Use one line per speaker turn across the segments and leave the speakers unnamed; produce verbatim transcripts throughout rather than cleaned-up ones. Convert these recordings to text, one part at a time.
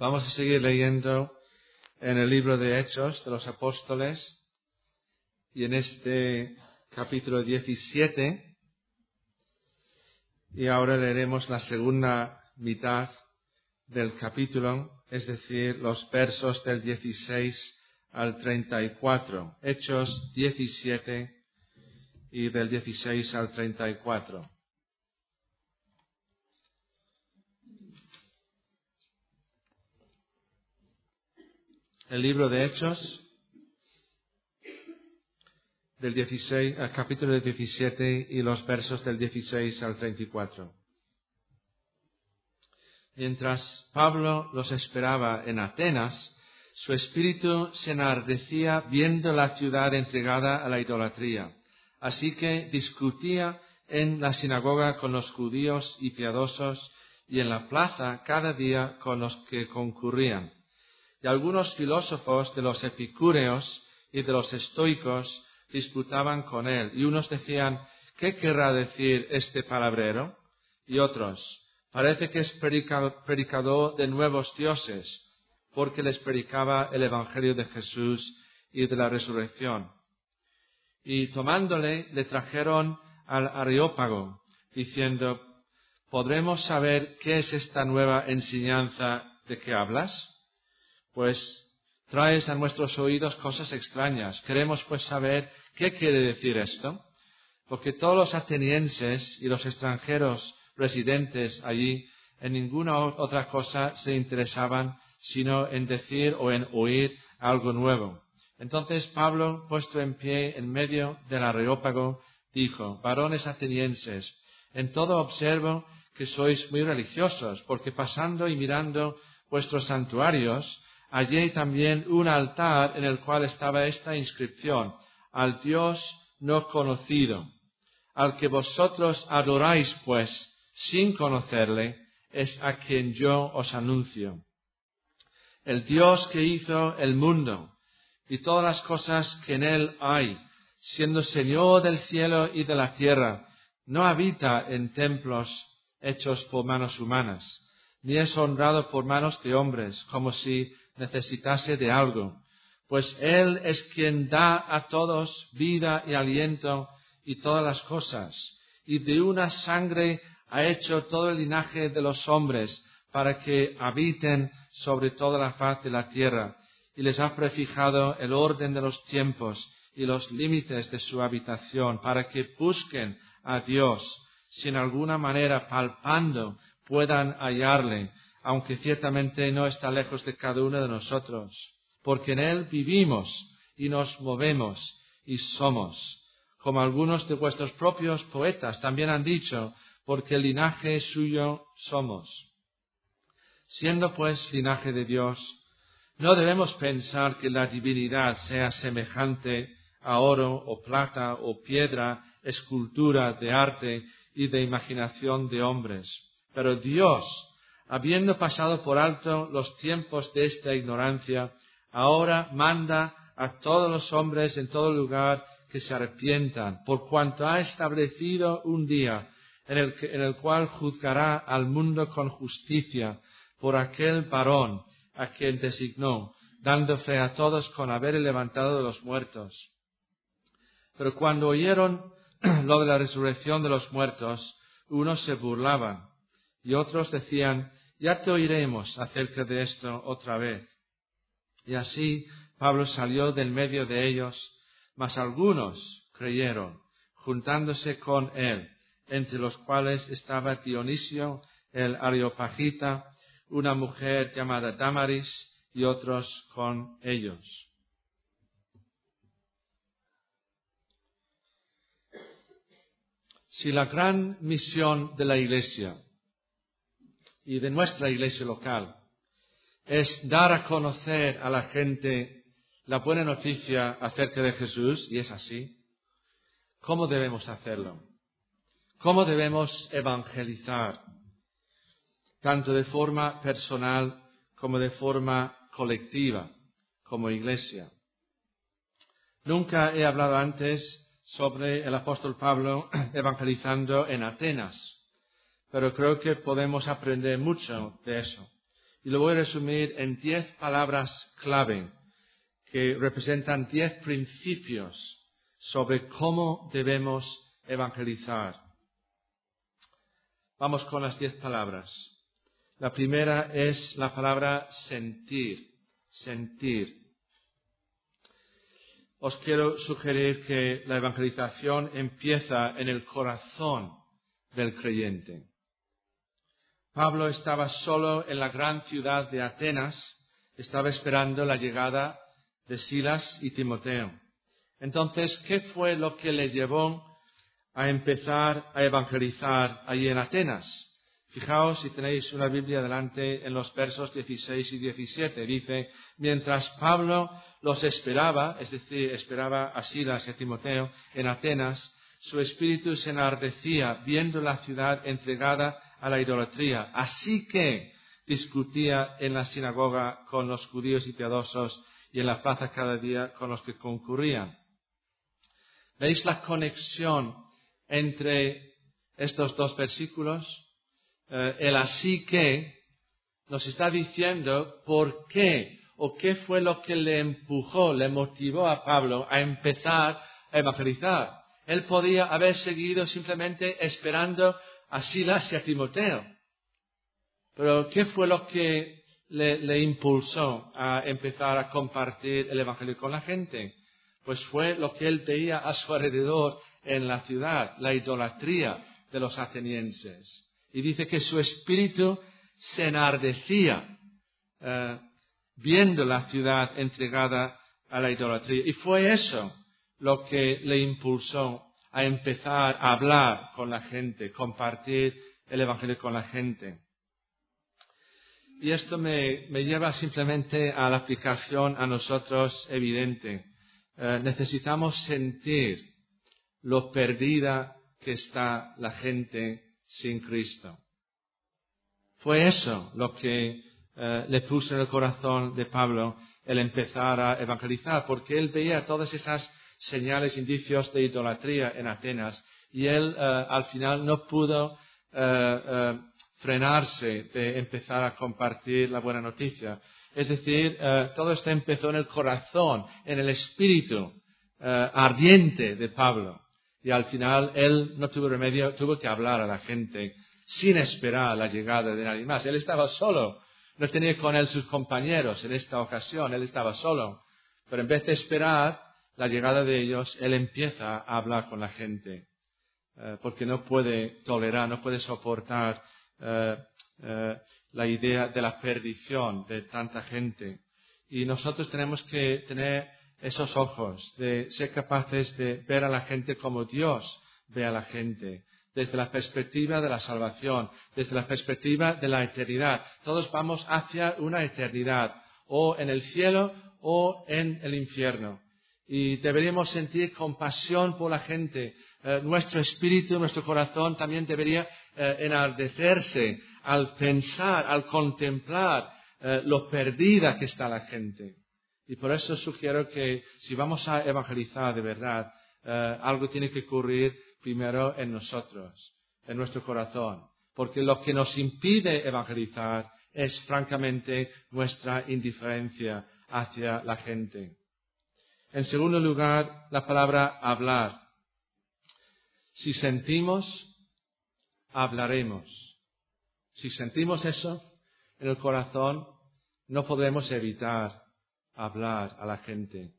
Vamos a seguir leyendo en el libro de Hechos de los Apóstoles y en este capítulo diecisiete, y ahora leeremos la segunda mitad del capítulo, es decir, los versos del dieciséis al treinta y cuatro. Hechos diecisiete y del dieciséis al treinta y cuatro. El libro de Hechos, del dieciséis, el capítulo diecisiete y los versos del dieciséis al treinta y cuatro. Mientras Pablo los esperaba en Atenas, su espíritu se enardecía viendo la ciudad entregada a la idolatría. Así que discutía en la sinagoga con los judíos y piadosos y en la plaza cada día con los que concurrían. Y algunos filósofos de los epicúreos y de los estoicos disputaban con él. Y unos decían, ¿qué querrá decir este palabrero? Y otros, parece que es predicador de nuevos dioses, porque les predicaba el evangelio de Jesús y de la resurrección. Y tomándole, le trajeron al Areópago, diciendo, ¿podremos saber qué es esta nueva enseñanza de que hablas? Pues traes a nuestros oídos cosas extrañas. Queremos pues saber qué quiere decir esto, porque todos los atenienses y los extranjeros residentes allí en ninguna otra cosa se interesaban sino en decir o en oír algo nuevo. Entonces Pablo, puesto en pie en medio del Areópago, dijo, varones atenienses, en todo observo que sois muy religiosos, porque pasando y mirando vuestros santuarios, hallé también un altar en el cual estaba esta inscripción, al Dios no conocido. Al que vosotros adoráis, pues, sin conocerle, es a quien yo os anuncio. El Dios que hizo el mundo y todas las cosas que en él hay, siendo Señor del cielo y de la tierra, no habita en templos hechos por manos humanas, ni es honrado por manos de hombres, como si necesitase de algo, pues Él es quien da a todos vida y aliento y todas las cosas, y de una sangre ha hecho todo el linaje de los hombres para que habiten sobre toda la faz de la tierra, y les ha prefijado el orden de los tiempos y los límites de su habitación, para que busquen a Dios, si en alguna manera palpando puedan hallarle, aunque ciertamente no está lejos de cada uno de nosotros, porque en Él vivimos y nos movemos y somos, como algunos de vuestros propios poetas también han dicho, porque el linaje suyo somos. Siendo pues linaje de Dios, no debemos pensar que la divinidad sea semejante a oro o plata o piedra, escultura de arte y de imaginación de hombres, pero Dios, habiendo pasado por alto los tiempos de esta ignorancia, ahora manda a todos los hombres en todo lugar que se arrepientan, por cuanto ha establecido un día en el, que, en el cual juzgará al mundo con justicia por aquel varón a quien designó, dando fe a todos con haber levantado de los muertos. Pero cuando oyeron lo de la resurrección de los muertos, unos se burlaban y otros decían, ya te oiremos acerca de esto otra vez. Y así Pablo salió del medio de ellos, mas algunos creyeron, juntándose con él, entre los cuales estaba Dionisio el Areopagita, una mujer llamada Damaris, y otros con ellos. Si la gran misión de la Iglesia y de nuestra iglesia local es dar a conocer a la gente la buena noticia acerca de Jesús, y es así, ¿cómo debemos hacerlo? ¿Cómo debemos evangelizar? Tanto de forma personal como de forma colectiva, como iglesia. Nunca he hablado antes sobre el apóstol Pablo evangelizando en Atenas, pero creo que podemos aprender mucho de eso. y lo voy a resumir en diez palabras clave que representan diez principios sobre cómo debemos evangelizar. Vamos con las diez palabras. La primera es la palabra sentir, sentir. Os quiero sugerir que la evangelización empieza en el corazón del creyente. Pablo estaba solo en la gran ciudad de Atenas, estaba esperando la llegada de Silas y Timoteo. Entonces, ¿qué fue lo que le llevó a empezar a evangelizar allí en Atenas? Fijaos, si tenéis una Biblia delante, en los versos dieciséis y diecisiete. Dice, mientras Pablo los esperaba, es decir, esperaba a Silas y a Timoteo en Atenas, su espíritu se enardecía viendo la ciudad entregada a la idolatría. Así que discutía en la sinagoga con los judíos y piadosos y en la plaza cada día con los que concurrían. ¿Veis la conexión entre estos dos versículos? Eh, el así que nos está diciendo por qué o qué fue lo que le empujó, le motivó a Pablo a empezar a evangelizar. Él podía haber seguido simplemente esperando a Silas y a Timoteo. Pero ¿qué fue lo que le, le impulsó a empezar a compartir el evangelio con la gente? Pues fue lo que él veía a su alrededor en la ciudad, la idolatría de los atenienses. Y dice que su espíritu se enardecía eh, viendo la ciudad entregada a la idolatría. Y fue eso lo que le impulsó a empezar a hablar con la gente, compartir el evangelio con la gente. Y esto me, me lleva simplemente a la aplicación a nosotros evidente. Eh, necesitamos sentir lo perdida que está la gente sin Cristo. Fue eso lo que eh, le puso en el corazón de Pablo el empezar a evangelizar, porque él veía todas esas señales, indicios de idolatría en Atenas, y él eh, al final no pudo eh, eh, frenarse de empezar a compartir la buena noticia. Es decir, eh, todo esto empezó en el corazón, en el espíritu eh, ardiente de Pablo. Y al final él no tuvo remedio, tuvo que hablar a la gente sin esperar la llegada de nadie más. Él estaba solo, no tenía con él sus compañeros en esta ocasión, él estaba solo. Pero en vez de esperar la llegada de ellos, él empieza a hablar con la gente, eh, porque no puede tolerar, no puede soportar eh, eh, la idea de la perdición de tanta gente. Y nosotros tenemos que tener esos ojos, de ser capaces de ver a la gente como Dios ve a la gente, desde la perspectiva de la salvación, desde la perspectiva de la eternidad. Todos vamos hacia una eternidad, o en el cielo o en el infierno. Y deberíamos sentir compasión por la gente. Eh, nuestro espíritu, nuestro corazón también debería eh, enardecerse al pensar, al contemplar eh, lo perdida que está la gente. Y por eso sugiero que si vamos a evangelizar de verdad, eh, algo tiene que ocurrir primero en nosotros, en nuestro corazón. Porque lo que nos impide evangelizar es francamente nuestra indiferencia hacia la gente. En segundo lugar, la palabra hablar. Si sentimos, hablaremos. Si sentimos eso en el corazón, no podemos evitar hablar a la gente.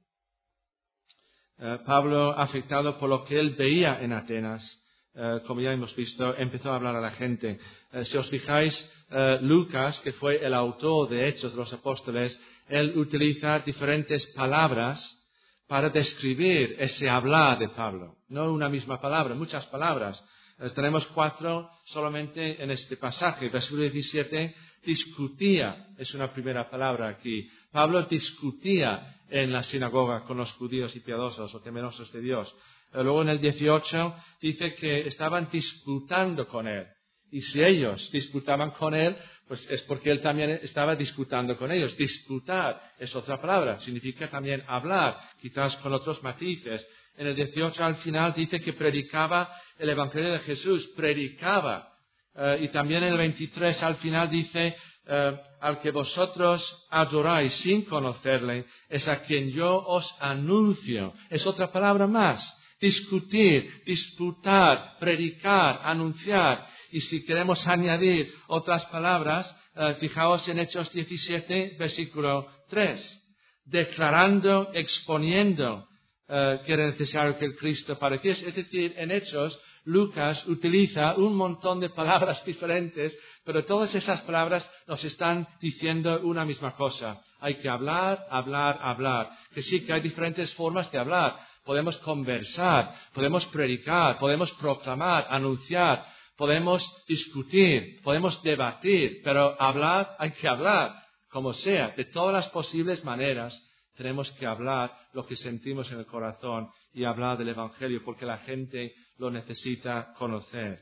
Eh, Pablo, afectado por lo que él veía en Atenas, eh, como ya hemos visto, empezó a hablar a la gente. Eh, si os fijáis, eh, Lucas, que fue el autor de Hechos de los Apóstoles, él utiliza diferentes palabras para describir ese hablar de Pablo. No una misma palabra, muchas palabras. Eh, tenemos cuatro solamente en este pasaje. Versículo diecisiete, discutía, es una primera palabra aquí. Pablo discutía en la sinagoga con los judíos y piadosos o temerosos de Dios. Eh, luego en el dieciocho dice que estaban disputando con él. Y si ellos disputaban con él, pues es porque él también estaba disputando con ellos. Disputar es otra palabra, significa también hablar, quizás con otros matices. En el dieciocho al final dice que predicaba el Evangelio de Jesús, predicaba. Uh, y también en el veintitrés al final dice, uh, al que vosotros adoráis sin conocerle, es a quien yo os anuncio. Es otra palabra más. Discutir, disputar, predicar, anunciar. Y si queremos añadir otras palabras, eh, fijaos en Hechos diecisiete, versículo tres. Declarando, exponiendo eh, que era necesario que el Cristo padeciese. Es decir, en Hechos, Lucas utiliza un montón de palabras diferentes, pero todas esas palabras nos están diciendo una misma cosa. Hay que hablar, hablar, hablar. Que sí, que hay diferentes formas de hablar. Podemos conversar, podemos predicar, podemos proclamar, anunciar, podemos discutir, podemos debatir, pero hablar, hay que hablar, como sea, de todas las posibles maneras. Tenemos que hablar lo que sentimos en el corazón y hablar del Evangelio, porque la gente lo necesita conocer.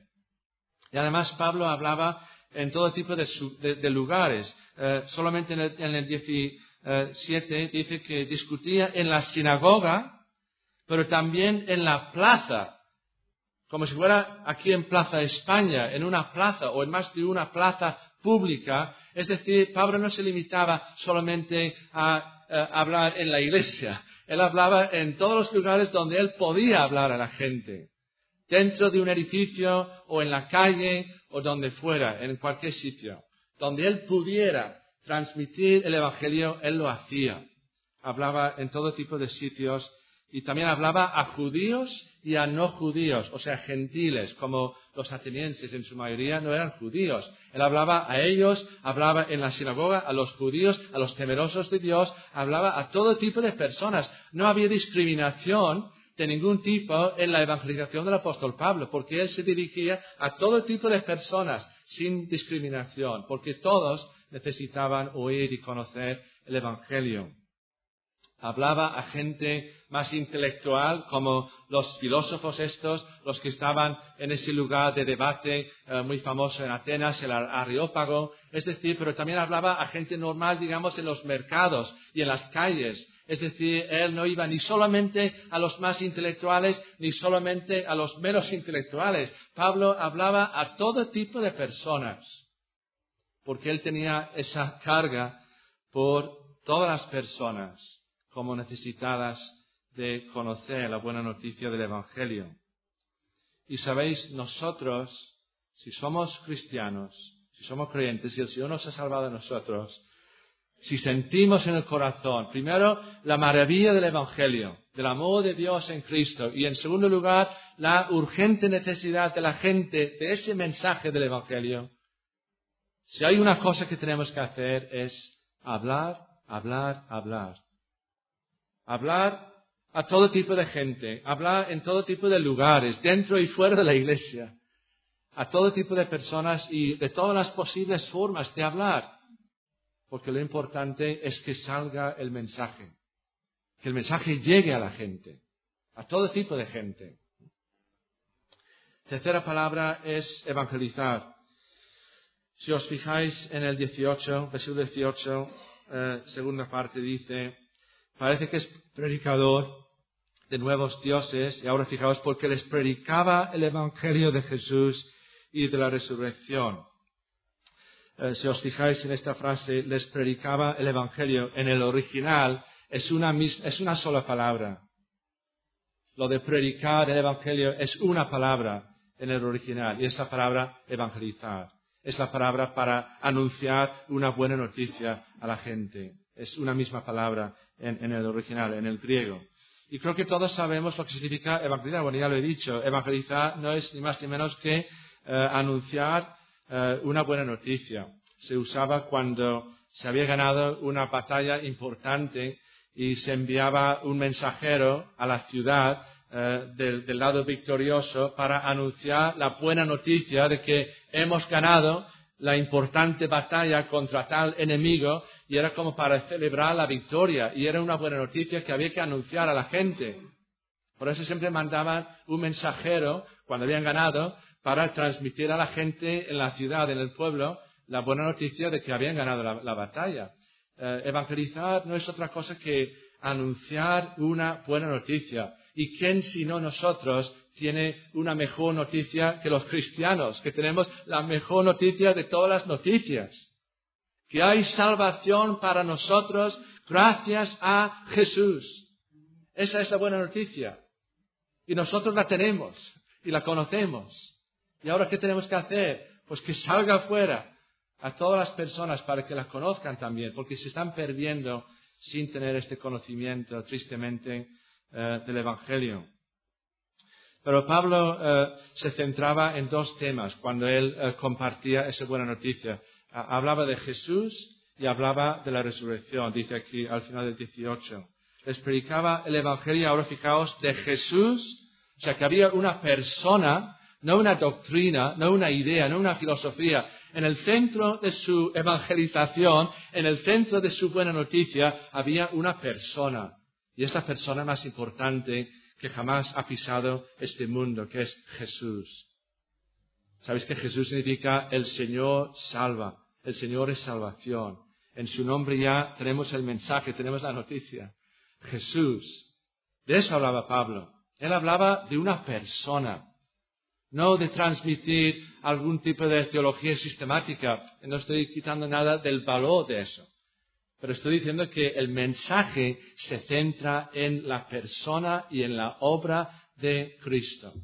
Y además Pablo hablaba en todo tipo de, de, de lugares. Eh, solamente en el, en el diecisiete dice que discutía en la sinagoga, pero también en la plaza, como si fuera aquí en Plaza España, en una plaza o en más de una plaza pública. Es decir, Pablo no se limitaba solamente a Uh, hablar en la iglesia. Él hablaba en todos los lugares donde él podía hablar a la gente. Dentro de un edificio o en la calle o donde fuera, en cualquier sitio. Donde él pudiera transmitir el Evangelio, él lo hacía. Hablaba en todo tipo de sitios y también hablaba a judíos y a no judíos, o sea, gentiles, como los atenienses en su mayoría no eran judíos. Él hablaba a ellos, hablaba en la sinagoga a los judíos, a los temerosos de Dios, hablaba a todo tipo de personas. No había discriminación de ningún tipo en la evangelización del apóstol Pablo, porque él se dirigía a todo tipo de personas sin discriminación, porque todos necesitaban oír y conocer el Evangelio. Hablaba a gente más intelectual, como los filósofos estos, los que estaban en ese lugar de debate eh, muy famoso en Atenas, el Areópago. Es decir, pero también hablaba a gente normal, digamos, en los mercados y en las calles. Es decir, él no iba ni solamente a los más intelectuales, ni solamente a los menos intelectuales. Pablo hablaba a todo tipo de personas, porque él tenía esa carga por todas las personas como necesitadas de conocer la buena noticia del Evangelio. Y sabéis, nosotros, si somos cristianos, si somos creyentes, si el Señor nos ha salvado a nosotros, si sentimos en el corazón, primero, la maravilla del Evangelio, del amor de Dios en Cristo, y en segundo lugar, la urgente necesidad de la gente de ese mensaje del Evangelio, si hay una cosa que tenemos que hacer es hablar, hablar, hablar. Hablar a todo tipo de gente, hablar en todo tipo de lugares, dentro y fuera de la iglesia, a todo tipo de personas y de todas las posibles formas de hablar, porque lo importante es que salga el mensaje, que el mensaje llegue a la gente, a todo tipo de gente. Tercera palabra es evangelizar. Si os fijáis en el dieciocho, versículo dieciocho, eh, segunda parte dice, parece que es predicador de nuevos dioses, y ahora fijaos, porque les predicaba el Evangelio de Jesús y de la resurrección. Eh, si os fijáis en esta frase, les predicaba el Evangelio, en el original es una, misma, es una sola palabra. Lo de predicar el Evangelio es una palabra en el original, y es la palabra evangelizar. Es la palabra para anunciar una buena noticia a la gente. Es una misma palabra en, en el original, en el griego. Y creo que todos sabemos lo que significa evangelizar. Bueno, ya lo he dicho. Evangelizar no es ni más ni menos que eh, anunciar eh, una buena noticia. Se usaba cuando se había ganado una batalla importante y se enviaba un mensajero a la ciudad eh, del, del lado victorioso para anunciar la buena noticia de que hemos ganado la importante batalla contra tal enemigo, y era como para celebrar la victoria, y era una buena noticia que había que anunciar a la gente. Por eso siempre mandaban un mensajero cuando habían ganado para transmitir a la gente en la ciudad, en el pueblo, la buena noticia de que habían ganado la, la batalla. Eh, evangelizar no es otra cosa que anunciar una buena noticia. ¿Y quién sino nosotros tiene una mejor noticia que los cristianos, que tenemos la mejor noticia de todas las noticias? que hay salvación para nosotros gracias a Jesús. Esa es la buena noticia. Y nosotros la tenemos y la conocemos. ¿Y ahora qué tenemos que hacer? Pues que salga afuera a todas las personas para que la conozcan también, porque se están perdiendo sin tener este conocimiento, tristemente, eh, del Evangelio. Pero Pablo eh, se centraba en dos temas cuando él eh, compartía esa buena noticia. Ah, hablaba de Jesús y hablaba de la resurrección, dice aquí al final del dieciocho. Les predicaba el Evangelio, ahora fijaos, de Jesús, o sea que había una persona, no una doctrina, no una idea, no una filosofía. En el centro de su evangelización, en el centro de su buena noticia, había una persona. Y esta persona más importante que jamás ha pisado este mundo, que es Jesús. ¿Sabéis que Jesús significa el Señor salva? El Señor es salvación. En su nombre ya tenemos el mensaje, tenemos la noticia. Jesús. De eso hablaba Pablo. Él hablaba de una persona. No de transmitir algún tipo de teología sistemática. No estoy quitando nada del valor de eso. Pero estoy diciendo que el mensaje se centra en la persona y en la obra de Cristo.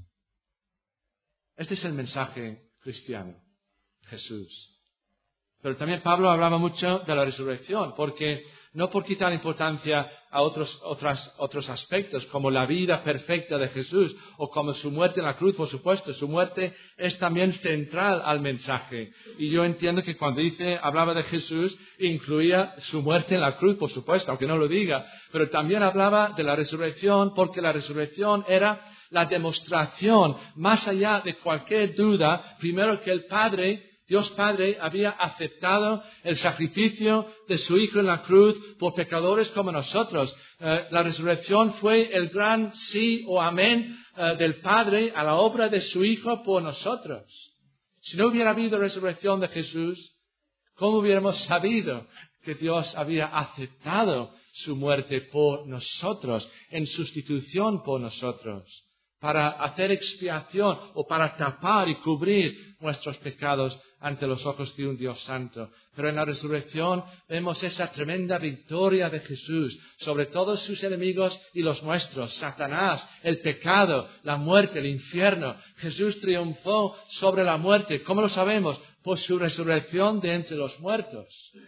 Este es el mensaje cristiano. Jesús. Pero también Pablo hablaba mucho de la resurrección, porque no por quitar importancia a otros, otras, otros aspectos, como la vida perfecta de Jesús, o como su muerte en la cruz, por supuesto. Su muerte es también central al mensaje. Y yo entiendo que cuando dice, hablaba de Jesús, incluía su muerte en la cruz, por supuesto, aunque no lo diga. Pero también hablaba de la resurrección, porque la resurrección era la demostración, más allá de cualquier duda, primero que el Padre, Dios Padre, había aceptado el sacrificio de su Hijo en la cruz por pecadores como nosotros. Eh, la resurrección fue el gran sí o amén eh, del Padre a la obra de su Hijo por nosotros. Si no hubiera habido resurrección de Jesús, ¿cómo hubiéramos sabido que Dios había aceptado su muerte por nosotros, en sustitución por nosotros? Para hacer expiación o para tapar y cubrir nuestros pecados ante los ojos de un Dios santo. Pero en la resurrección vemos esa tremenda victoria de Jesús sobre todos sus enemigos y los nuestros. Satanás, el pecado, la muerte, el infierno. Jesús triunfó sobre la muerte. ¿Cómo lo sabemos? Por su resurrección de entre los muertos.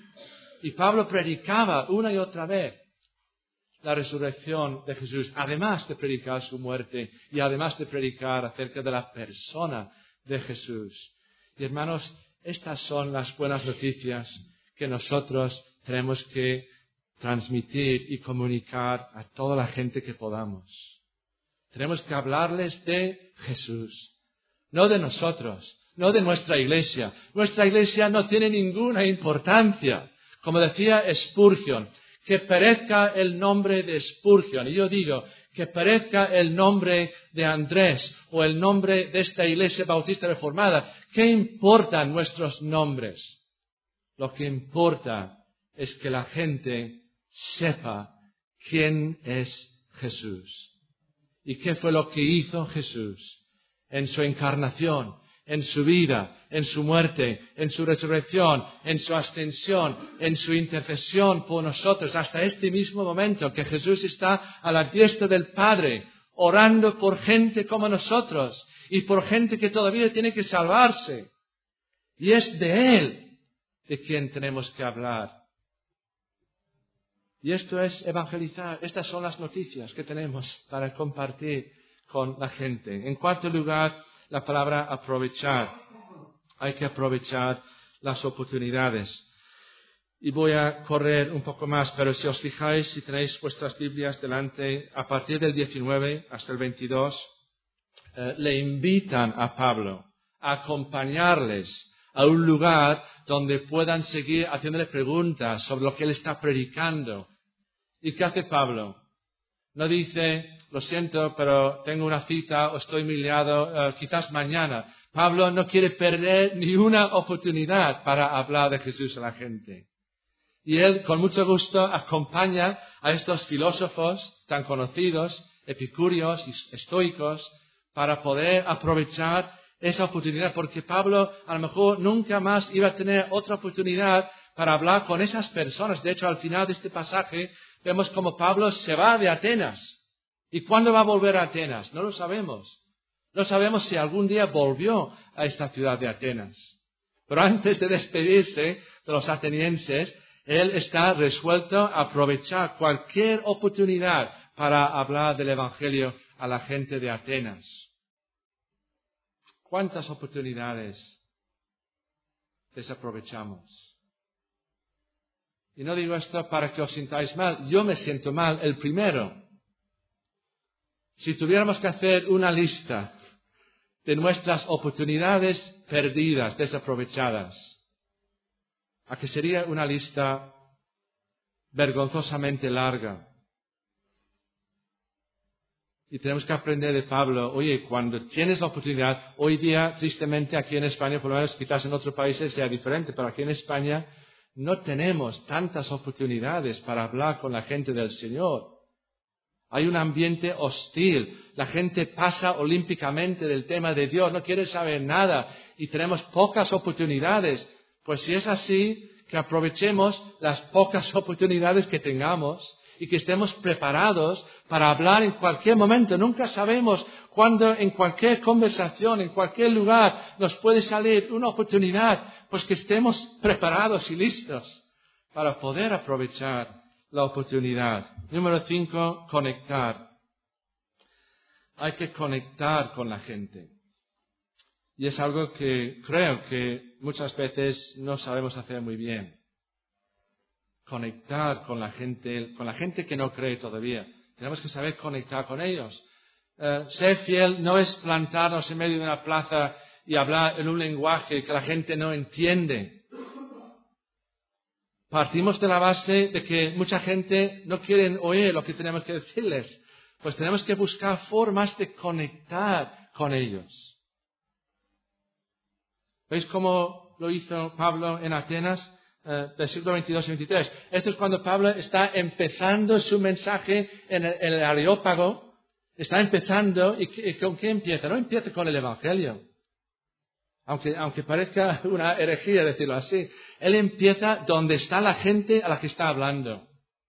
Y Pablo predicaba una y otra vez la resurrección de Jesús, además de predicar su muerte y además de predicar acerca de la persona de Jesús. Y hermanos, estas son las buenas noticias que nosotros tenemos que transmitir y comunicar a toda la gente que podamos. Tenemos que hablarles de Jesús, no de nosotros, no de nuestra iglesia. Nuestra iglesia no tiene ninguna importancia. Como decía Spurgeon, que perezca el nombre de Spurgeon. Y yo digo, que perezca el nombre de Andrés o el nombre de esta iglesia bautista reformada. ¿Qué importan nuestros nombres? Lo que importa es que la gente sepa quién es Jesús. ¿Y qué fue lo que hizo Jesús en su encarnación, en su vida, en su muerte, en su resurrección, en su ascensión, en su intercesión por nosotros, hasta este mismo momento que Jesús está a la diestra del Padre, orando por gente como nosotros y por gente que todavía tiene que salvarse? Y es de Él de quien tenemos que hablar. Y esto es evangelizar. Estas son las noticias que tenemos para compartir con la gente. En cuarto lugar, la palabra aprovechar. Hay que aprovechar las oportunidades. Y voy a correr un poco más, pero si os fijáis, si tenéis vuestras Biblias delante, a partir del diecinueve hasta el veintidós, eh, le invitan a Pablo a acompañarles a un lugar donde puedan seguir haciéndole preguntas sobre lo que él está predicando. ¿Y qué hace Pablo? No dice, lo siento, pero tengo una cita o estoy muy liado, uh, quizás mañana. Pablo no quiere perder ni una oportunidad para hablar de Jesús a la gente. Y él, con mucho gusto, acompaña a estos filósofos tan conocidos, epicúreos y estoicos, para poder aprovechar esa oportunidad, porque Pablo a lo mejor nunca más iba a tener otra oportunidad para hablar con esas personas. De hecho, al final de este pasaje vemos como Pablo se va de Atenas. ¿Y cuándo va a volver a Atenas? No lo sabemos. No sabemos si algún día volvió a esta ciudad de Atenas. Pero antes de despedirse de los atenienses, él está resuelto a aprovechar cualquier oportunidad para hablar del Evangelio a la gente de Atenas. ¿Cuántas oportunidades desaprovechamos? Y no digo esto para que os sintáis mal. Yo me siento mal, el primero. Si tuviéramos que hacer una lista de nuestras oportunidades perdidas, desaprovechadas, ¿a que sería una lista vergonzosamente larga? Y tenemos que aprender de Pablo, oye, cuando tienes la oportunidad, hoy día, tristemente, aquí en España, por lo menos quizás en otros países sea diferente, pero aquí en España no tenemos tantas oportunidades para hablar con la gente del Señor. Hay un ambiente hostil. La gente pasa olímpicamente del tema de Dios, no quiere saber nada y tenemos pocas oportunidades. Pues si es así, que aprovechemos las pocas oportunidades que tengamos y que estemos preparados para hablar en cualquier momento. Nunca sabemos cuándo en cualquier conversación, en cualquier lugar nos puede salir una oportunidad, pues que estemos preparados y listos para poder aprovechar la oportunidad. Número cinco, conectar. Hay que conectar con la gente. Y es algo que creo que muchas veces no sabemos hacer muy bien. Conectar con la gente, con la gente que no cree todavía. Tenemos que saber conectar con ellos. Uh, ser fiel no es plantarnos en medio de una plaza y hablar en un lenguaje que la gente no entiende. Partimos de la base de que mucha gente no quiere oír lo que tenemos que decirles. Pues tenemos que buscar formas de conectar con ellos. ¿Veis cómo lo hizo Pablo en Atenas? Eh, versículos veintidós y veintitrés. Esto es cuando Pablo está empezando su mensaje en el, en el Areópago. Está empezando, ¿y, y con qué empieza? No empieza con el Evangelio. Aunque, aunque parezca una herejía decirlo así. Él empieza donde está la gente a la que está hablando.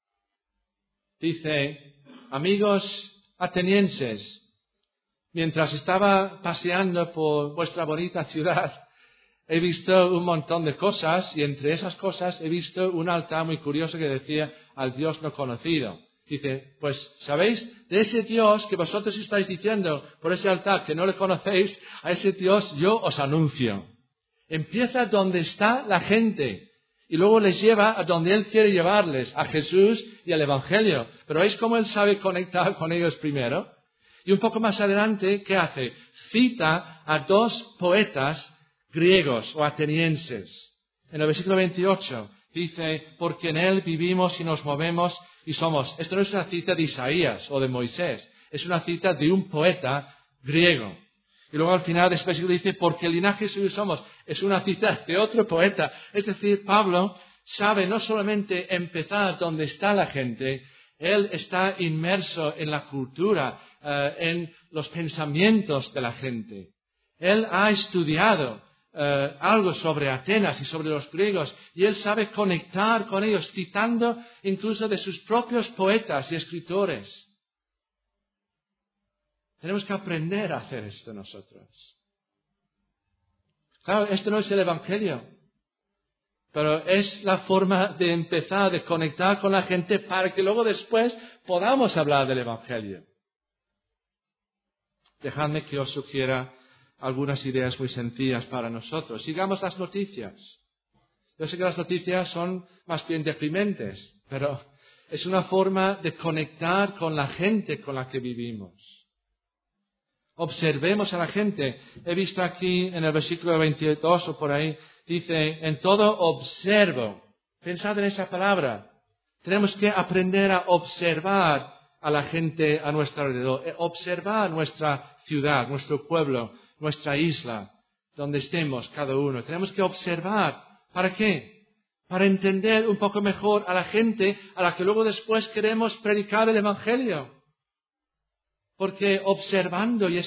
Dice, amigos atenienses, mientras estaba paseando por vuestra bonita ciudad, he visto un montón de cosas y entre esas cosas he visto un altar muy curioso que decía al Dios no conocido. Dice, pues, ¿sabéis? De ese Dios que vosotros estáis diciendo por ese altar que no le conocéis, a ese Dios yo os anuncio. Empieza donde está la gente y luego les lleva a donde Él quiere llevarles, a Jesús y al Evangelio. Pero ¿veis cómo Él sabe conectar con ellos primero? Y un poco más adelante, ¿qué hace? Cita a dos poetas griegos o atenienses. En el versículo veintiocho dice, porque en Él vivimos y nos movemos y somos. Esto no es una cita de Isaías o de Moisés, es una cita de un poeta griego. Y luego al final de este versículo dice, porque el linaje suyo somos. Es una cita de otro poeta. Es decir, Pablo sabe no solamente empezar donde está la gente, él está inmerso en la cultura, uh, en los pensamientos de la gente. Él ha estudiado Uh, algo sobre Atenas y sobre los griegos y él sabe conectar con ellos, citando incluso de sus propios poetas y escritores. Tenemos que aprender a hacer esto nosotros. Claro, esto no es el Evangelio, pero es la forma de empezar, de conectar con la gente para que luego después podamos hablar del Evangelio. Dejadme que os sugiera algunas ideas muy sencillas para nosotros. Sigamos las noticias. Yo sé que las noticias son más bien deprimentes, pero es una forma de conectar con la gente con la que vivimos. Observemos a la gente. He visto aquí en el versículo veintidós o por ahí, dice, en todo observo. Pensad en esa palabra. Tenemos que aprender a observar a la gente a nuestro alrededor, observar nuestra ciudad, nuestro pueblo, nuestra isla, donde estemos cada uno. Tenemos que observar. ¿Para qué? Para entender un poco mejor a la gente a la que luego después queremos predicar el Evangelio. Porque observando y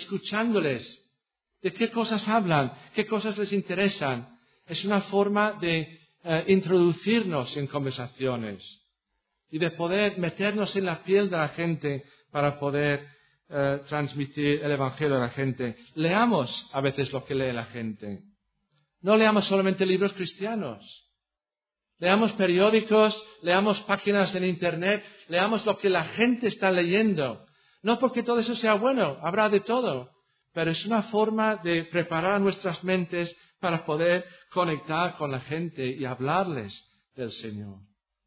escuchándoles, de qué cosas hablan, qué cosas les interesan, es una forma de eh, introducirnos en conversaciones y de poder meternos en la piel de la gente para poder eh, transmitir el Evangelio a la gente. Leamos a veces lo que lee la gente. No leamos solamente libros cristianos. Leamos periódicos, leamos páginas en Internet, leamos lo que la gente está leyendo. No porque todo eso sea bueno, habrá de todo, pero es una forma de preparar nuestras mentes para poder conectar con la gente y hablarles del Señor.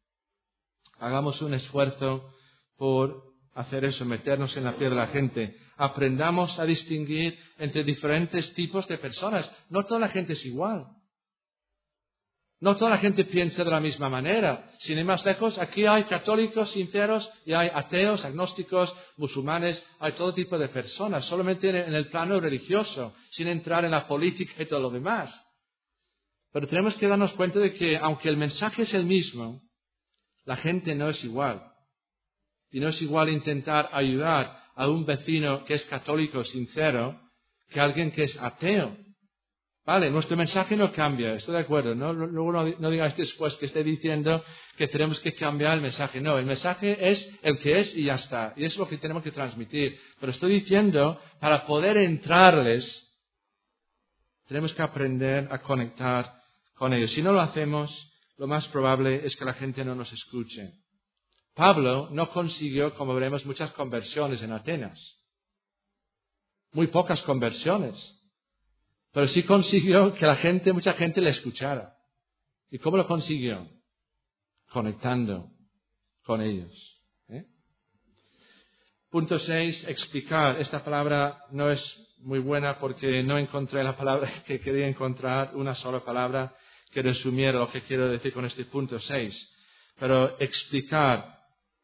Hagamos un esfuerzo por hacer eso, meternos en la piel de la gente. Aprendamos a distinguir entre diferentes tipos de personas. No toda la gente es igual. No toda la gente piensa de la misma manera. Sin ir más lejos, aquí hay católicos sinceros y hay ateos, agnósticos, musulmanes, hay todo tipo de personas, solamente en el plano religioso, sin entrar en la política y todo lo demás. Pero tenemos que darnos cuenta de que, aunque el mensaje es el mismo, la gente no es igual. Y no es igual intentar ayudar a un vecino que es católico sincero que a alguien que es ateo. Vale, nuestro mensaje no cambia, estoy de acuerdo. ¿no? Luego no, no digáis después que esté diciendo que tenemos que cambiar el mensaje. No, el mensaje es el que es y ya está. Y eso es lo que tenemos que transmitir. Pero estoy diciendo, para poder entrarles, tenemos que aprender a conectar con ellos. Si no lo hacemos, lo más probable es que la gente no nos escuche. Pablo no consiguió, como veremos, muchas conversiones en Atenas. Muy pocas conversiones. Pero sí consiguió que la gente, mucha gente le escuchara. ¿Y cómo lo consiguió? Conectando con ellos. ¿eh? Punto seis, explicar. Esta palabra no es muy buena porque no encontré la palabra que quería encontrar, una sola palabra que resumiera lo que quiero decir con este punto seis. Pero explicar,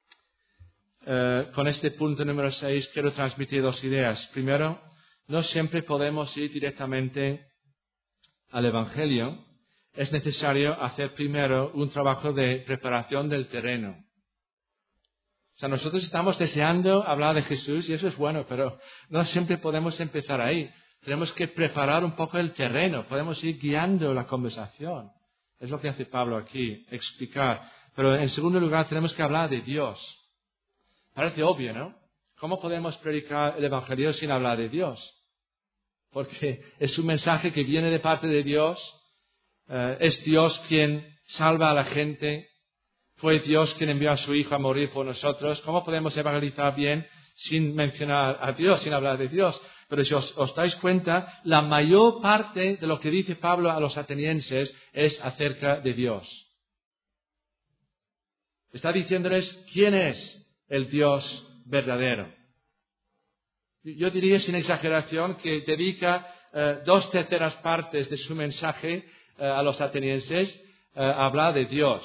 eh, con este punto número seis, quiero transmitir dos ideas. Primero, no siempre podemos ir directamente al Evangelio. Es necesario hacer primero un trabajo de preparación del terreno. O sea, nosotros estamos deseando hablar de Jesús y eso es bueno, pero no siempre podemos empezar ahí. Tenemos que preparar un poco el terreno, podemos ir guiando la conversación. Es lo que hace Pablo aquí, explicar. Pero en segundo lugar tenemos que hablar de Dios. Parece obvio, ¿no? ¿Cómo podemos predicar el Evangelio sin hablar de Dios? Porque es un mensaje que viene de parte de Dios. Eh, es Dios quien salva a la gente. Fue Dios quien envió a su Hijo a morir por nosotros. ¿Cómo podemos evangelizar bien sin mencionar a Dios, sin hablar de Dios? Pero si os, os dais cuenta, la mayor parte de lo que dice Pablo a los atenienses es acerca de Dios. Está diciéndoles quién es el Dios verdadero. Yo diría sin exageración que dedica eh, dos terceras partes de su mensaje eh, a los atenienses eh, a hablar de Dios.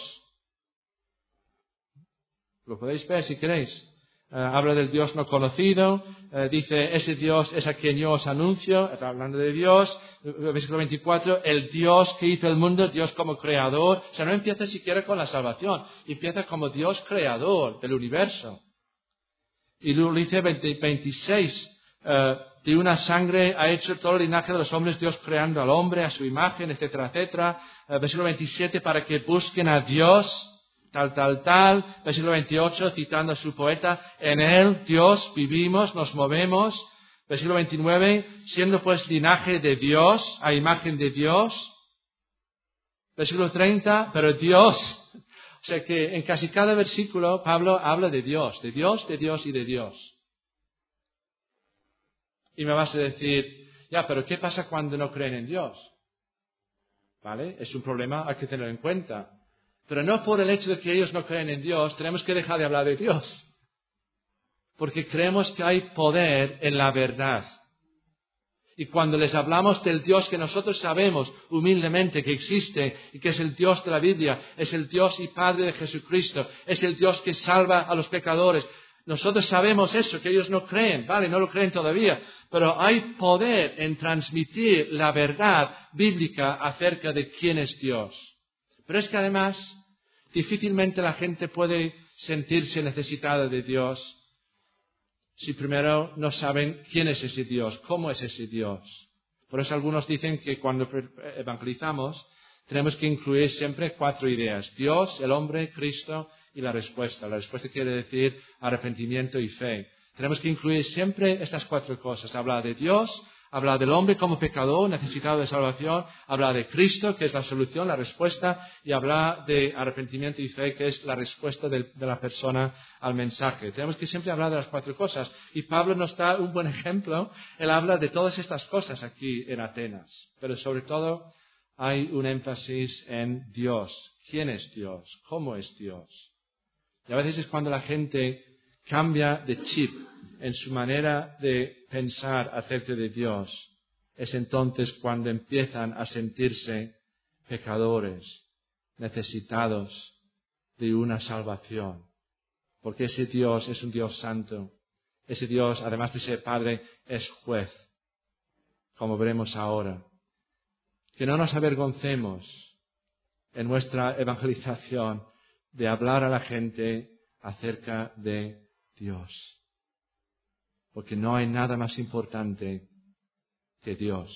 Lo podéis ver si queréis. Eh, habla del Dios no conocido, eh, dice ese Dios es a quien yo os anuncio, está hablando de Dios. Versículo veinticuatro, el Dios que hizo el mundo, Dios como creador. O sea, no empieza siquiera con la salvación, empieza como Dios creador del universo. Y luego dice veintiséis, uh, de una sangre ha hecho todo el linaje de los hombres, Dios creando al hombre a su imagen, etcétera, etcétera. Uh, versículo veintisiete, para que busquen a Dios, tal, tal, tal. Versículo veintiocho, citando a su poeta, en él, Dios, vivimos, nos movemos. Versículo veintinueve, siendo pues linaje de Dios, a imagen de Dios. Versículo treinta, pero Dios... O sea que en casi cada versículo Pablo habla de Dios, de Dios, de Dios y de Dios. Y me vas a decir, ya, pero ¿qué pasa cuando no creen en Dios? ¿Vale? Es un problema, hay que tenerlo en cuenta. Pero no por el hecho de que ellos no creen en Dios, tenemos que dejar de hablar de Dios. Porque creemos que hay poder en la verdad. Y cuando les hablamos del Dios que nosotros sabemos humildemente que existe y que es el Dios de la Biblia, es el Dios y Padre de Jesucristo, es el Dios que salva a los pecadores, nosotros sabemos eso, que ellos no creen, vale, no lo creen todavía, pero hay poder en transmitir la verdad bíblica acerca de quién es Dios. Pero es que además, difícilmente la gente puede sentirse necesitada de Dios si primero no saben quién es ese Dios, cómo es ese Dios. Por eso algunos dicen que cuando evangelizamos tenemos que incluir siempre cuatro ideas: Dios, el hombre, Cristo y la respuesta. La respuesta quiere decir arrepentimiento y fe. Tenemos que incluir siempre estas cuatro cosas: hablar de Dios, hablar del hombre como pecador, necesitado de salvación, hablar de Cristo, que es la solución, la respuesta, y hablar de arrepentimiento y fe, que es la respuesta de, de la persona al mensaje. Tenemos que siempre hablar de las cuatro cosas. Y Pablo nos da un buen ejemplo. Él habla de todas estas cosas aquí en Atenas. Pero sobre todo hay un énfasis en Dios. ¿Quién es Dios? ¿Cómo es Dios? Y a veces es cuando la gente cambia de chip en su manera de pensar acerca de Dios, es entonces cuando empiezan a sentirse pecadores, necesitados de una salvación. Porque ese Dios es un Dios santo. Ese Dios, además de ser Padre, es juez, como veremos ahora. Que no nos avergoncemos en nuestra evangelización de hablar a la gente acerca de Dios. Porque no hay nada más importante que Dios.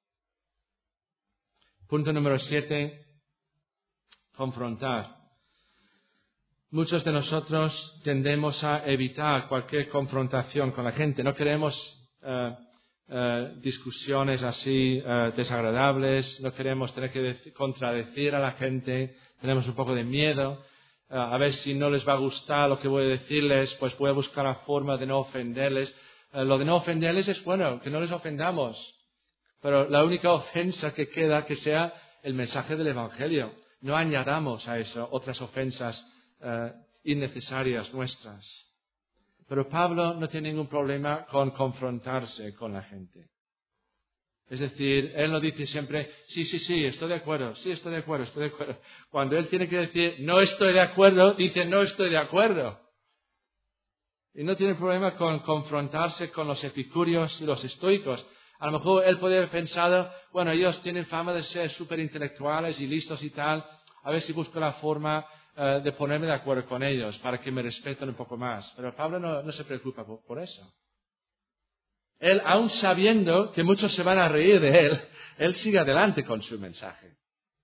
Punto número siete, confrontar. Muchos de nosotros tendemos a evitar cualquier confrontación con la gente. No queremos uh, uh, discusiones así uh, desagradables, no queremos tener que decir, contradecir a la gente, tenemos un poco de miedo. Uh, a ver si no les va a gustar lo que voy a decirles, pues voy a buscar la forma de no ofenderles. Uh, lo de no ofenderles es bueno, que no les ofendamos. Pero la única ofensa que queda, que sea el mensaje del Evangelio. No añadamos a eso otras ofensas uh, innecesarias nuestras. Pero Pablo no tiene ningún problema con confrontarse con la gente. Es decir, él no dice siempre, sí, sí, sí, estoy de acuerdo, sí, estoy de acuerdo, estoy de acuerdo. Cuando él tiene que decir, no estoy de acuerdo, dice, no estoy de acuerdo. Y no tiene problema con confrontarse con los epicúreos y los estoicos. A lo mejor él podría haber pensado, bueno, ellos tienen fama de ser súper intelectuales y listos y tal, a ver si busco la forma uh, de ponerme de acuerdo con ellos para que me respeten un poco más. Pero Pablo no, no se preocupa por, por eso. Él, aun sabiendo que muchos se van a reír de él, él sigue adelante con su mensaje.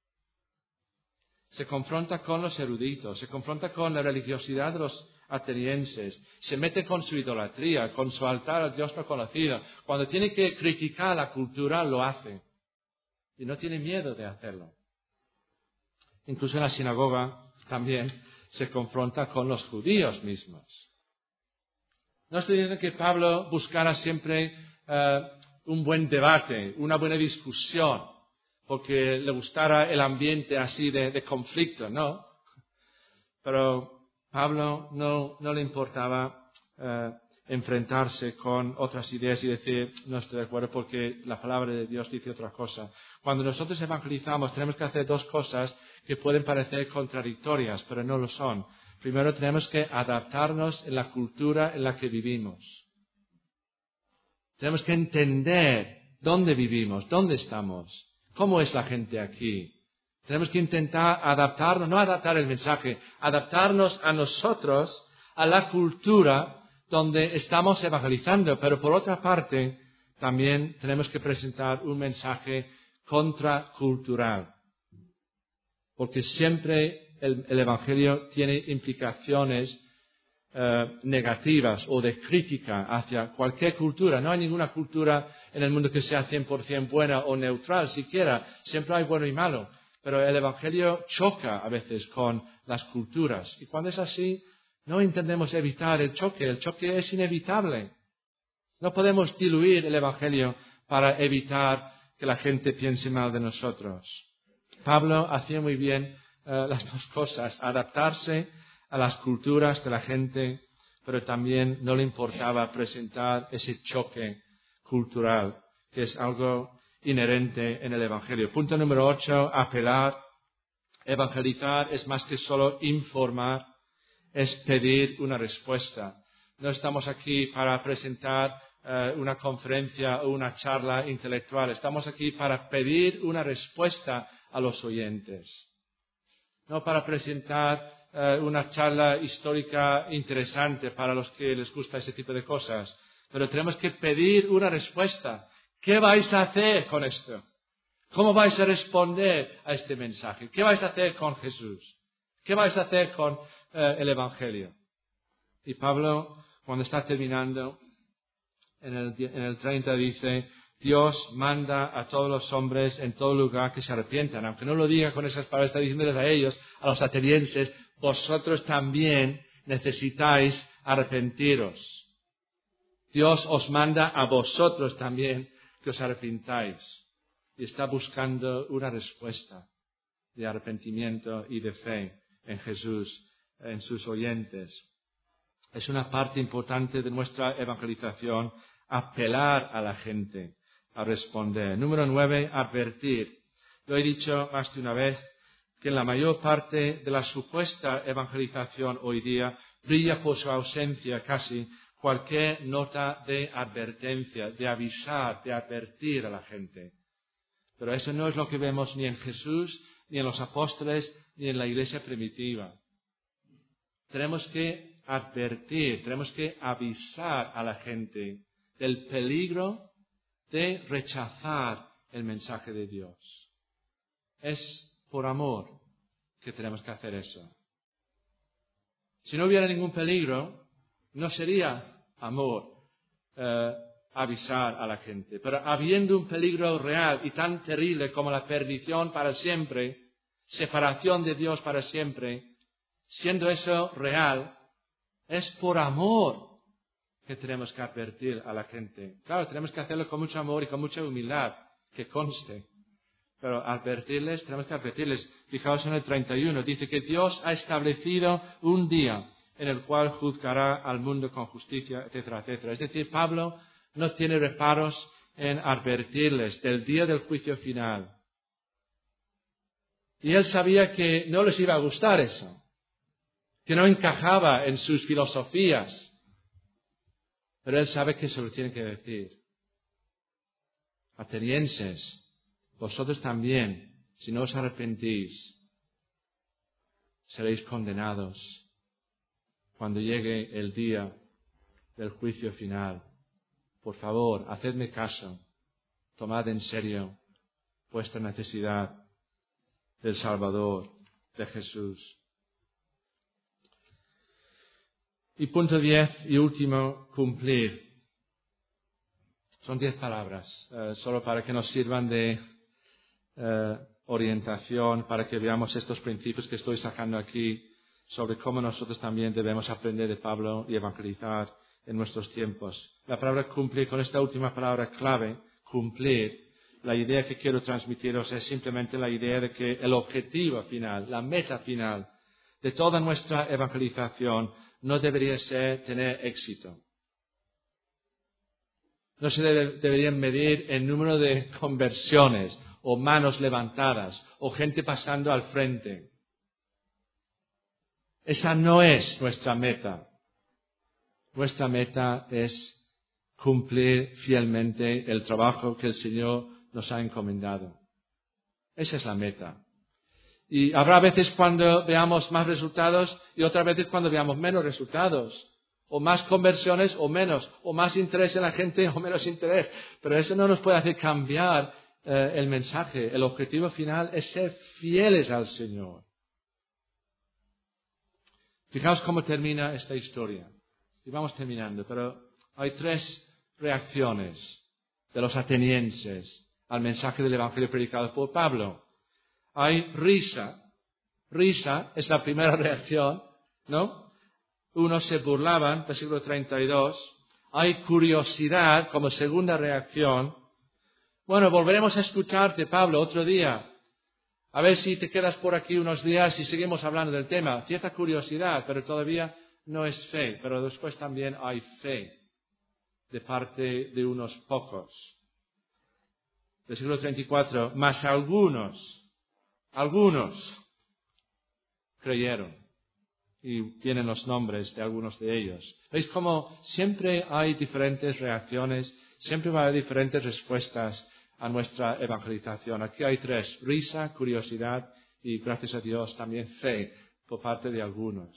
Se confronta con los eruditos, se confronta con la religiosidad de los atenienses, se mete con su idolatría, con su altar al Dios no conocido. Cuando tiene que criticar la cultura, lo hace. Y no tiene miedo de hacerlo. Incluso en la sinagoga también se confronta con los judíos mismos. No estoy diciendo que Pablo buscara siempre uh, un buen debate, una buena discusión, porque le gustara el ambiente así de, de conflicto, no. Pero Pablo no, no le importaba uh, enfrentarse con otras ideas y decir, no estoy de acuerdo porque la palabra de Dios dice otra cosa. Cuando nosotros evangelizamos tenemos que hacer dos cosas que pueden parecer contradictorias, pero no lo son. Primero tenemos que adaptarnos en la cultura en la que vivimos. Tenemos que entender dónde vivimos, dónde estamos, cómo es la gente aquí. Tenemos que intentar adaptarnos, no adaptar el mensaje, adaptarnos a nosotros, a la cultura donde estamos evangelizando. Pero por otra parte, también tenemos que presentar un mensaje contracultural. Porque siempre el, el Evangelio tiene implicaciones uh, negativas o de crítica hacia cualquier cultura. No hay ninguna cultura en el mundo que sea cien por ciento buena o neutral siquiera. Siempre hay bueno y malo. Pero el Evangelio choca a veces con las culturas. Y cuando es así, no intentemos evitar el choque. El choque es inevitable. No podemos diluir el Evangelio para evitar que la gente piense mal de nosotros. Pablo hacía muy bien uh, las dos cosas, adaptarse a las culturas de la gente, pero también no le importaba presentar ese choque cultural, que es algo inherente en el Evangelio. Punto número ocho, apelar. Evangelizar es más que solo informar, es pedir una respuesta. No estamos aquí para presentar uh, una conferencia o una charla intelectual. Estamos aquí para pedir una respuesta a los oyentes. No para presentar uh, una charla histórica interesante para los que les gusta ese tipo de cosas. Pero tenemos que pedir una respuesta. ¿Qué vais a hacer con esto? ¿Cómo vais a responder a este mensaje? ¿Qué vais a hacer con Jesús? ¿Qué vais a hacer con eh, el Evangelio? Y Pablo, cuando está terminando, en el, en el treinta dice, Dios manda a todos los hombres en todo lugar que se arrepientan. Aunque no lo diga con esas palabras, está diciéndoles a ellos, a los atenienses, vosotros también necesitáis arrepentiros. Dios os manda a vosotros también que os arrepintáis. Y está buscando una respuesta de arrepentimiento y de fe en Jesús, en sus oyentes. Es una parte importante de nuestra evangelización apelar a la gente a responder. Número nueve, advertir. Lo he dicho más de una vez que en la mayor parte de la supuesta evangelización hoy día brilla por su ausencia casi cualquier nota de advertencia, de avisar, de advertir a la gente. Pero eso no es lo que vemos ni en Jesús, ni en los apóstoles, ni en la iglesia primitiva. Tenemos que advertir, tenemos que avisar a la gente del peligro de rechazar el mensaje de Dios. Es por amor que tenemos que hacer eso. Si no hubiera ningún peligro, no sería amor eh, avisar a la gente. Pero habiendo un peligro real y tan terrible como la perdición para siempre, separación de Dios para siempre, siendo eso real, es por amor que tenemos que advertir a la gente. Claro, tenemos que hacerlo con mucho amor y con mucha humildad, que conste. Pero advertirles, tenemos que advertirles. Fijaos en el treinta y uno, dice que Dios ha establecido un día en el cual juzgará al mundo con justicia, etcétera, etcétera. Es decir, Pablo no tiene reparos en advertirles del día del juicio final. Y él sabía que no les iba a gustar eso, que no encajaba en sus filosofías. Pero él sabe que se lo tiene que decir. Atenienses, vosotros también, si no os arrepentís, seréis condenados cuando llegue el día del juicio final. Por favor, hacedme caso, tomad en serio vuestra necesidad del Salvador, de Jesús. Y punto diez y último, cumplir. Son diez palabras, eh, solo para que nos sirvan de eh, orientación, para que veamos estos principios que estoy sacando aquí sobre cómo nosotros también debemos aprender de Pablo y evangelizar en nuestros tiempos. La palabra cumplir, con esta última palabra clave, cumplir, la idea que quiero transmitiros es simplemente la idea de que el objetivo final, la meta final de toda nuestra evangelización no debería ser tener éxito. No se debe, deberían medir el número de conversiones o manos levantadas o gente pasando al frente. Esa no es nuestra meta. Nuestra meta es cumplir fielmente el trabajo que el Señor nos ha encomendado. Esa es la meta. Y habrá veces cuando veamos más resultados y otras veces cuando veamos menos resultados. O más conversiones o menos. O más interés en la gente o menos interés. Pero eso no nos puede hacer cambiar eh, el mensaje. El objetivo final es ser fieles al Señor. Fijaos cómo termina esta historia. Y vamos terminando. Pero hay tres reacciones de los atenienses al mensaje del Evangelio predicado por Pablo. Hay risa. Risa es la primera reacción, ¿no? Unos se burlaban, versículo treinta y dos. Hay curiosidad como segunda reacción. Bueno, volveremos a escucharte, Pablo, otro día. A ver si te quedas por aquí unos días y seguimos hablando del tema. Cierta curiosidad, pero todavía no es fe. Pero después también hay fe de parte de unos pocos. Versículo treinta y cuatro. Mas algunos, algunos creyeron. Y vienen los nombres de algunos de ellos. ¿Veis cómo siempre hay diferentes reacciones? Siempre va a haber diferentes respuestas a nuestra evangelización. Aquí hay tres: risa, curiosidad y, gracias a Dios, también fe por parte de algunos.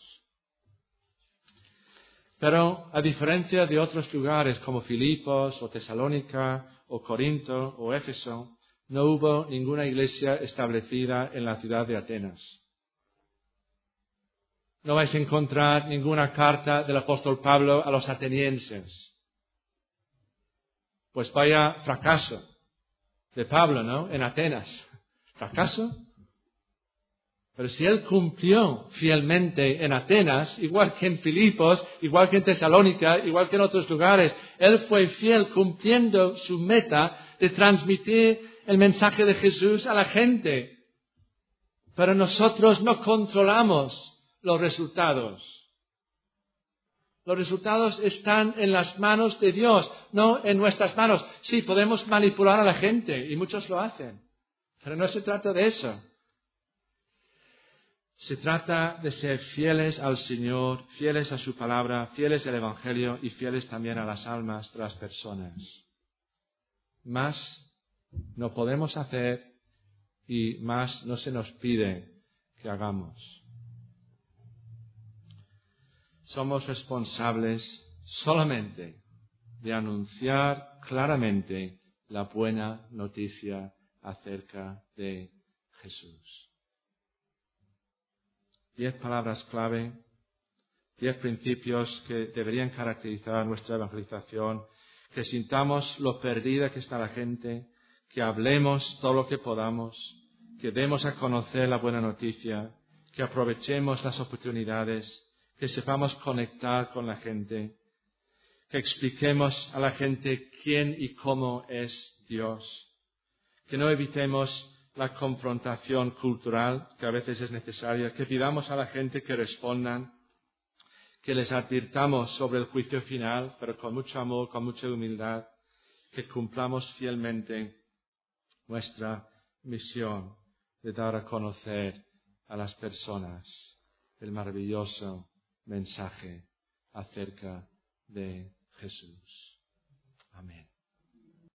Pero a diferencia de otros lugares como Filipos o Tesalónica o Corinto o Éfeso, no hubo ninguna iglesia establecida en la ciudad de Atenas. No vais a encontrar ninguna carta del apóstol Pablo a los atenienses. Pues vaya fracaso de Pablo, ¿no? En Atenas. ¿Fracaso? Pero si él cumplió fielmente en Atenas, igual que en Filipos, igual que en Tesalónica, igual que en otros lugares, él fue fiel cumpliendo su meta de transmitir el mensaje de Jesús a la gente. Pero nosotros no controlamos los resultados. Los resultados están en las manos de Dios, no en nuestras manos. Sí, podemos manipular a la gente y muchos lo hacen, pero no se trata de eso. Se trata de ser fieles al Señor, fieles a su palabra, fieles al Evangelio y fieles también a las almas de las personas. Más no podemos hacer y más no se nos pide que hagamos. Somos responsables solamente de anunciar claramente la buena noticia acerca de Jesús. Diez palabras clave, diez principios que deberían caracterizar nuestra evangelización, que sintamos lo perdida que está la gente, que hablemos todo lo que podamos, que demos a conocer la buena noticia, que aprovechemos las oportunidades, que sepamos conectar con la gente, que expliquemos a la gente quién y cómo es Dios, que no evitemos la confrontación cultural que a veces es necesaria, que pidamos a la gente que respondan, que les advirtamos sobre el juicio final, pero con mucho amor, con mucha humildad, que cumplamos fielmente nuestra misión de dar a conocer a las personas el maravilloso mensaje acerca de Jesús.